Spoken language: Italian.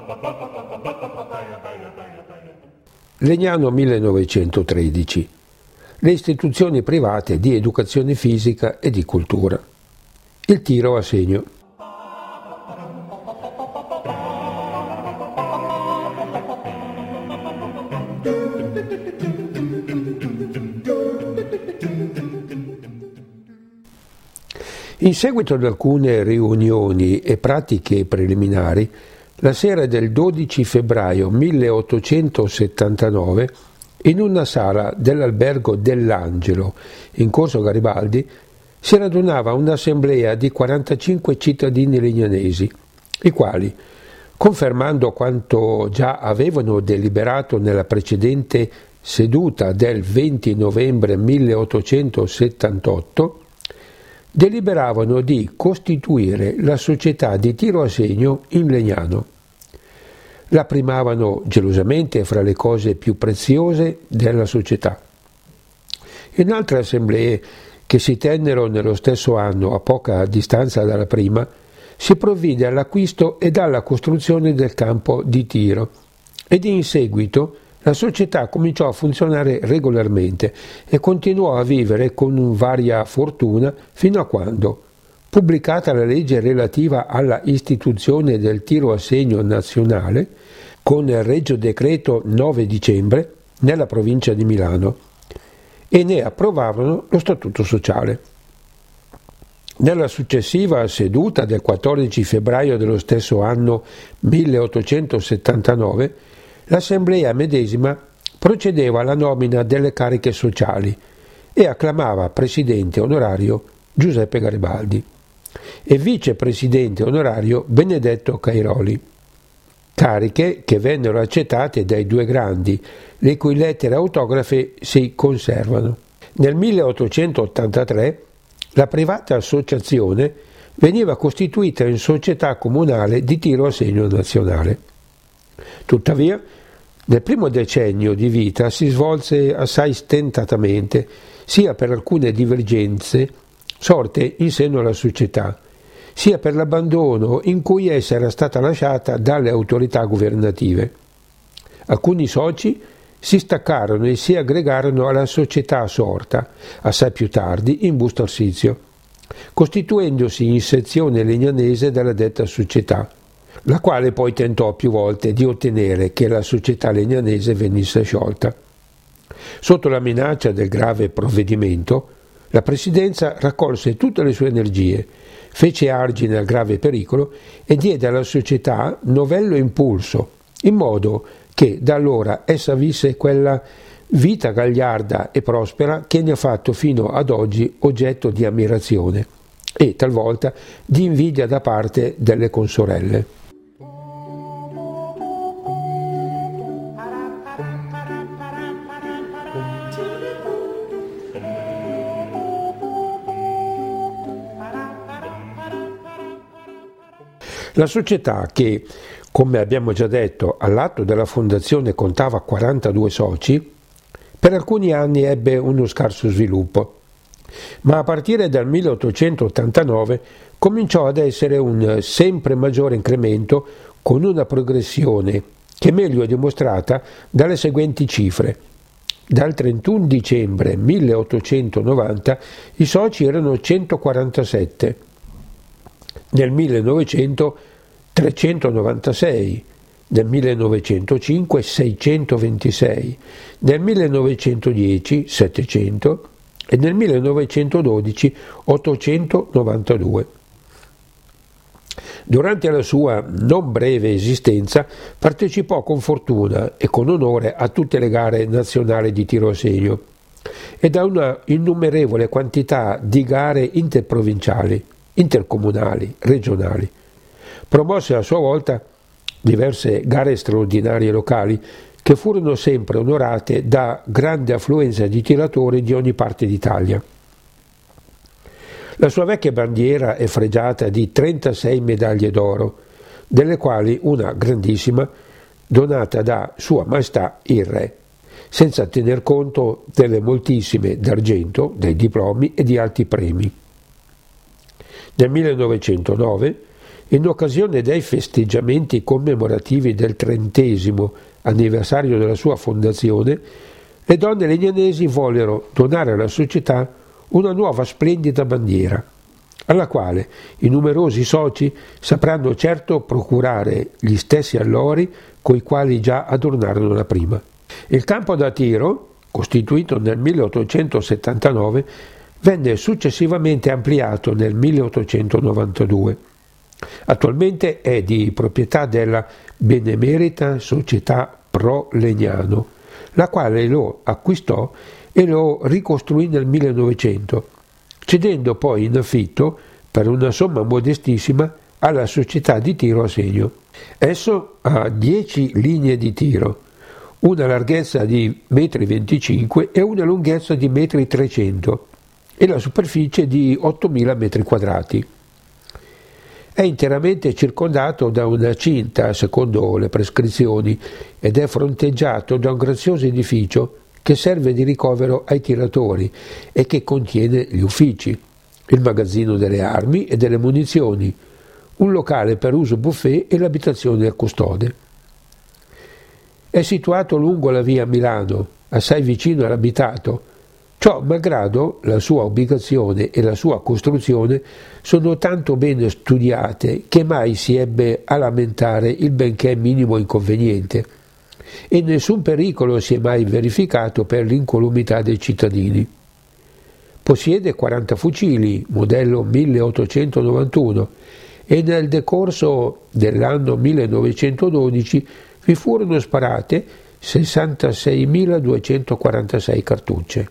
Legnano 1913. Le istituzioni private di educazione fisica e di cultura. Il tiro a segno. In seguito ad alcune riunioni e pratiche preliminari, la sera del 12 febbraio 1879, in una sala dell'albergo dell'Angelo, in Corso Garibaldi, si radunava un'assemblea di 45 cittadini legnanesi, i quali, confermando quanto già avevano deliberato nella precedente seduta del 20 novembre 1878, deliberavano di costituire la società di tiro a segno in Legnano. La primavano gelosamente fra le cose più preziose della società. In altre assemblee che si tennero nello stesso anno a poca distanza dalla prima, si provvide all'acquisto ed alla costruzione del campo di tiro ed in seguito la società cominciò a funzionare regolarmente e continuò a vivere con varia fortuna fino a quando, pubblicata la legge relativa alla istituzione del tiro a segno nazionale, con il Regio Decreto 9 dicembre, nella provincia di Milano, e ne approvarono lo Statuto sociale. Nella successiva seduta del 14 febbraio dello stesso anno 1879, l'Assemblea medesima procedeva alla nomina delle cariche sociali e acclamava presidente onorario Giuseppe Garibaldi e vicepresidente onorario Benedetto Cairoli, cariche che vennero accettate dai due grandi, le cui lettere autografe si conservano. Nel 1883 la privata associazione veniva costituita in società comunale di tiro a segno nazionale. Tuttavia, nel primo decennio di vita si svolse assai stentatamente, sia per alcune divergenze sorte in seno alla società, sia per l'abbandono in cui essa era stata lasciata dalle autorità governative. Alcuni soci si staccarono e si aggregarono alla società sorta, assai più tardi, in Busto Arsizio, costituendosi in sezione legnanese della detta società, la quale poi tentò più volte di ottenere che la società legnanese venisse sciolta. Sotto la minaccia del grave provvedimento, la presidenza raccolse tutte le sue energie, fece argine al grave pericolo e diede alla società novello impulso, in modo che da allora essa visse quella vita gagliarda e prospera che ne ha fatto fino ad oggi oggetto di ammirazione e talvolta di invidia da parte delle consorelle. La società che, come abbiamo già detto, all'atto della fondazione contava 42 soci, per alcuni anni ebbe uno scarso sviluppo, ma a partire dal 1889 cominciò ad essere un sempre maggiore incremento con una progressione che meglio è dimostrata dalle seguenti cifre. Dal 31 dicembre 1890 i soci erano 147, nel 1900 396, nel 1905 626, nel 1910 700 e nel 1912 892. Durante la sua non breve esistenza partecipò con fortuna e con onore a tutte le gare nazionali di tiro a segno e da una innumerevole quantità di gare interprovinciali, intercomunali, regionali. Promosse a sua volta diverse gare straordinarie locali che furono sempre onorate da grande affluenza di tiratori di ogni parte d'Italia. La sua vecchia bandiera è fregiata di 36 medaglie d'oro, delle quali una grandissima donata da Sua Maestà il Re, senza tener conto delle moltissime d'argento, dei diplomi e di altri premi. Nel 1909 In occasione dei festeggiamenti commemorativi del 30° anniversario della sua fondazione, le donne legnanesi vollero donare alla società una nuova splendida bandiera, alla quale i numerosi soci sapranno certo procurare gli stessi allori coi quali già adornarono la prima. Il campo da tiro, costituito nel 1879, venne successivamente ampliato nel 1892. Attualmente è di proprietà della Benemerita Società Pro Legnano, la quale lo acquistò e lo ricostruì nel 1900, cedendo poi in affitto per una somma modestissima alla società di tiro a segno. Esso ha 10 linee di tiro, una larghezza di 1,25 m e una lunghezza di 1,3 m e la superficie di 8.000 m². È interamente circondato da una cinta, secondo le prescrizioni, ed è fronteggiato da un grazioso edificio che serve di ricovero ai tiratori e che contiene gli uffici, il magazzino delle armi e delle munizioni, un locale per uso buffet e l'abitazione a custode. È situato lungo la via Milano, assai vicino all'abitato. Ciò malgrado la sua ubicazione e la sua costruzione sono tanto ben studiate che mai si ebbe a lamentare il benché minimo inconveniente e nessun pericolo si è mai verificato per l'incolumità dei cittadini. Possiede 40 fucili, modello 1891, e nel decorso dell'anno 1912 vi furono sparate 66.246 cartucce.